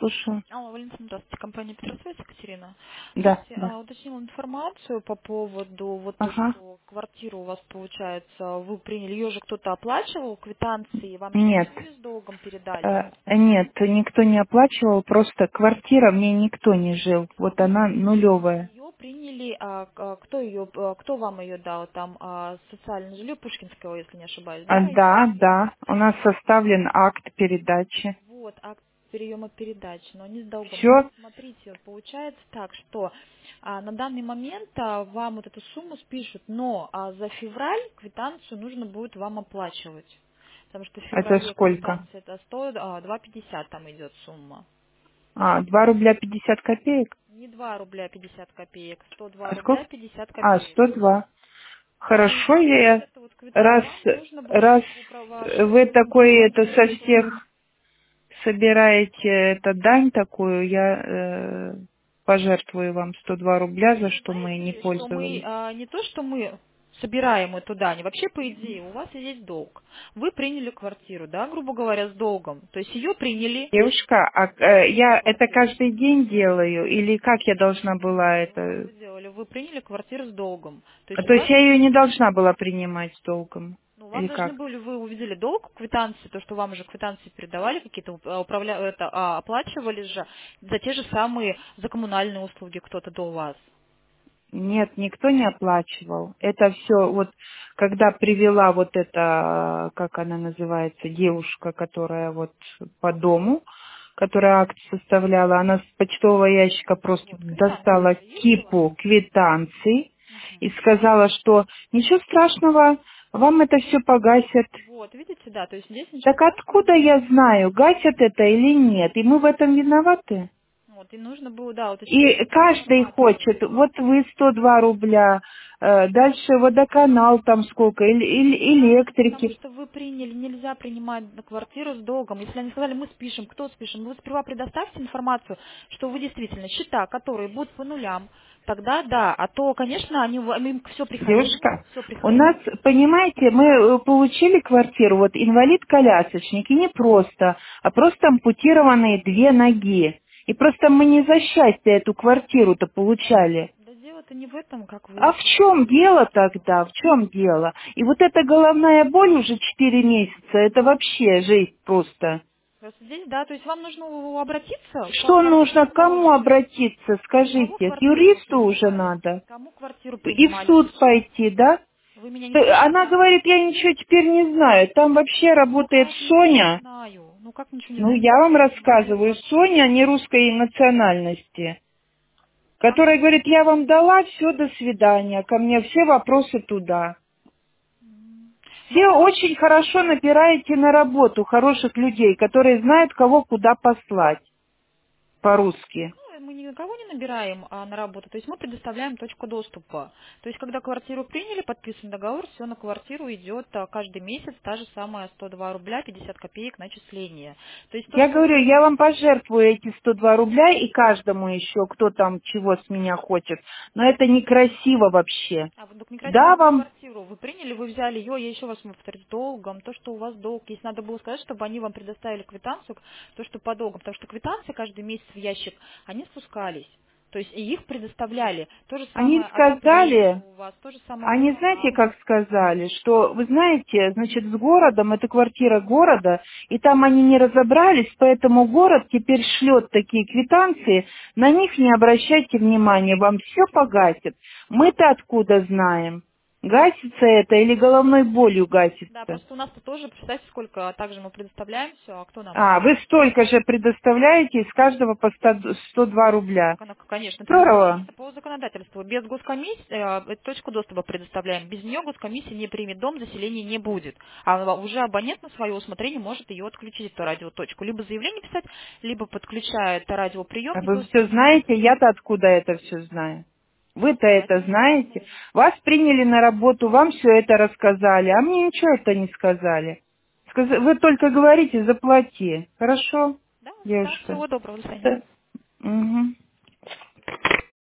слушаю. Алло, Валентина, здравствуйте, компания Петросвязь, Екатерина. Да, Смотрите, да. уточнила информацию по поводу вот то, Ага. что квартиру у вас получается, вы приняли, ее же кто-то оплачивал, квитанции, вам же Нет. прислали с долгом, передали? Нет, никто не оплачивал, просто квартира, в ней никто не жил. Вот она нулевая. Ее приняли, кто ее, кто вам ее дал, там социальное жилье Пушкинского, если не ошибаюсь, да, район? Да, да. У нас составлен акт передачи. Вот, акт приема передачи, но не с долгом. Все, Смотрите, получается так, что на данный момент вам вот эту сумму спишут, но за февраль квитанцию нужно будет вам оплачивать. Потому что в это феврале сколько? квитанция это 100, 2,50 там идет сумма. 2 рубля 50 копеек? Не 2 рубля 50 копеек, 102 А рубля сколько? 50 копеек. 102. Да, и Хорошо, вот я это вот раз, вам нужно будет раз ваши вы такой это со деньги. всех собираете это дань такую, я пожертвую вам 102 рубля, за Вы что мы не знаете, что мы пользовались. не то, что мы собираем эту дань, вообще по идее у вас есть долг. Вы приняли квартиру, да, грубо говоря, с долгом. То есть ее приняли, Девушка, вы приняли я это квартиру. каждый день делаю, или как я должна была Не, вы как это? вы делали? Вы приняли квартиру с долгом. То есть у То есть вас, я ее не должна была принимать с долгом, ну, вам или должны как? были, вы увидели долг, квитанции, то, что вам уже квитанции передавали, какие-то оплачивали же за те же самые, за коммунальные услуги кто-то до вас. Нет, никто не оплачивал. Это все вот, когда привела вот эта, как она называется, девушка, которая вот по дому, которая акт составляла, она с почтового ящика просто Вот, квитанции достала уже есть у вас? кипу квитанций и Мгм. сказала, что ничего страшного, вам это все погасят. Вот, видите, да, то есть здесь ничего Так откуда страшного. я знаю, гасят это или нет? И мы в этом виноваты? Вот, и нужно было, да, уточнить И эту каждый информацию. хочет, вот вы 102 рубля, дальше водоканал там сколько, Потому электрики. что вы приняли, нельзя принимать на квартиру с долгом. Если они сказали, мы спишем, кто спишем, вы сперва предоставьте информацию, что вы действительно счета, которые будут по нулям, тогда да, а то, конечно, им все приходило, Девушка, все у нас, приходило. понимаете, мы получили квартиру, вот инвалид-колясочник, и не просто, а просто ампутированные 2 ноги. И просто мы не за счастье эту квартиру-то получали. Да дело-то не в этом, как вы А в чем получили дело квартиру. тогда? В чем дело? И вот эта головная боль уже 4 месяца, это вообще жизнь просто. Просто здесь, да, то есть вам нужно обратиться к Что нужно, к квартирному, кому обратиться, у кого скажите, к квартиру вы юристу уже принимали? надо? Кому квартиру И в принимали? суд пойти, да? Вы меня не Она слышите? говорит, я ничего теперь не знаю. Там вообще Ну работает как ничего не Соня. знаю? Ну как ничего не Ну, знаю? я вам Вы приняли рассказываю. квартиру. Соня не русской национальности. Там, Которая говорит, я вам дала, все, до свидания. Ко мне все вопросы туда. ну, Все очень хорошо набираете на работу хороших людей, которые знают, кого куда послать по-русски. мы никого не набираем на работу, то есть мы предоставляем точку доступа. То есть когда квартиру приняли, подписан договор, все на квартиру идет каждый месяц та же самая 102 рубля 50 копеек начисление. То есть то, Я что говорю, я вам пожертвую эти 102 рубля и каждому еще, кто там чего с меня хочет. Но это некрасиво вообще. так Да, некрасиво вы вам, квартиру, вы приняли, вы взяли ее, я еще вас повторю, с долгом, то, что у вас долг. Если надо было сказать, чтобы они вам предоставили квитанцию, то, что по долгам, потому что квитанции каждый месяц в ящик, они спускались. То есть и их предоставляли. То же они самое отопление сказали, у вас, то же самое они знаете, водоканал. как сказали, что, вы знаете, значит, с городом, это квартира города, и там они не разобрались, поэтому город теперь шлет такие квитанции, на них не обращайте внимания, вам все погасит. Мы-то откуда знаем? Гасится это или головной болью Да, гасится? просто у нас-то тоже, представьте, сколько также мы предоставляем все, а кто нам Вы столько же предоставляете, из каждого по 102 рубля. Конечно, это Здорово. это по законодательству. Без госкомиссии точку доступа предоставляем. Без нее госкомиссия не примет дом, заселения не будет. А уже абонент на свое усмотрение может ее отключить, эту радиоточку. Либо заявление писать, либо подключает А радиоприемник вы все гостиничный. знаете, я-то откуда это все знаю? Вы-то это Давайте. знаете. Вас приняли на работу, вам все это рассказали, а мне ничего это не сказали. Вы только говорите, заплати. Хорошо, Да, да, девушка? всего доброго, до свидания. Да. Мгм.